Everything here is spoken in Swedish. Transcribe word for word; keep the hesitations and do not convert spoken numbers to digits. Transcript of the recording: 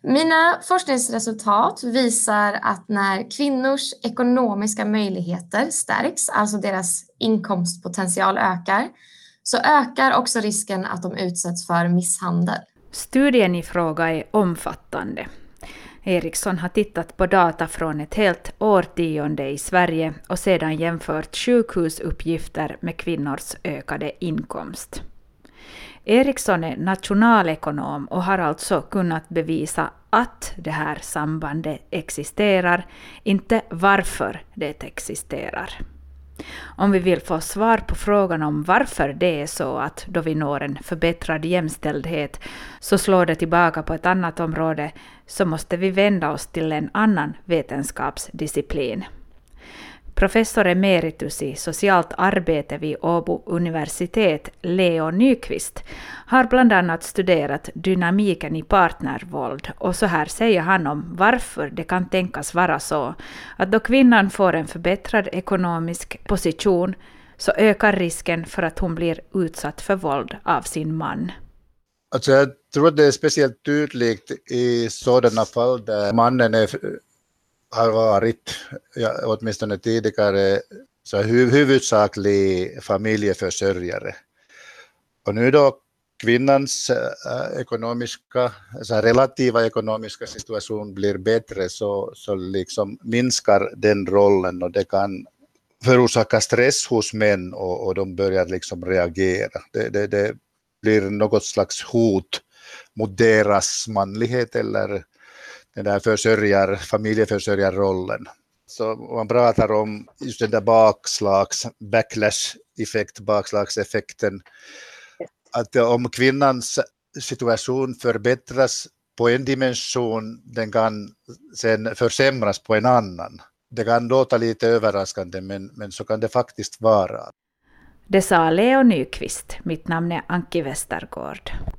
Mina forskningsresultat visar att när kvinnors ekonomiska möjligheter stärks, alltså deras inkomstpotential ökar, så ökar också risken att de utsätts för misshandel. Studien i fråga är omfattande. Eriksson har tittat på data från ett helt årtionde i Sverige och sedan jämfört sjukhusuppgifter med kvinnors ökade inkomst. Eriksson är nationalekonom och har alltså kunnat bevisa att det här sambandet existerar, inte varför det existerar. Om vi vill få svar på frågan om varför det är så att då vi når en förbättrad jämställdhet så slår det tillbaka på ett annat område, så måste vi vända oss till en annan vetenskapsdisciplin. Professor emeritus i socialt arbete vid Åbo universitet, Leo Nyqvist, har bland annat studerat dynamiken i partnervåld, och så här säger han om varför det kan tänkas vara så att då kvinnan får en förbättrad ekonomisk position så ökar risken för att hon blir utsatt för våld av sin man. Alltså jag tror att det är speciellt tydligt i sådana fall där mannen är har varit, ja, åtminstone tidigare, så huv- huvudsaklig familjeförsörjare. Och nu då kvinnans äh, ekonomiska, så relativa ekonomiska situation blir bättre, så, så liksom minskar den rollen, och det kan förorsaka stress hos män, och, och de börjar liksom reagera. Det, det, det blir något slags hot mot deras manlighet eller den där försörjar, familjeförsörjarrollen. Så man pratar om just den där bakslags, backlash-effekt, bakslagseffekten. Att om kvinnans situation förbättras på en dimension, den kan sen försämras på en annan. Det kan låta lite överraskande, men, men så kan det faktiskt vara. Det sa Leo Nyqvist. Mitt namn är Anki Westergård.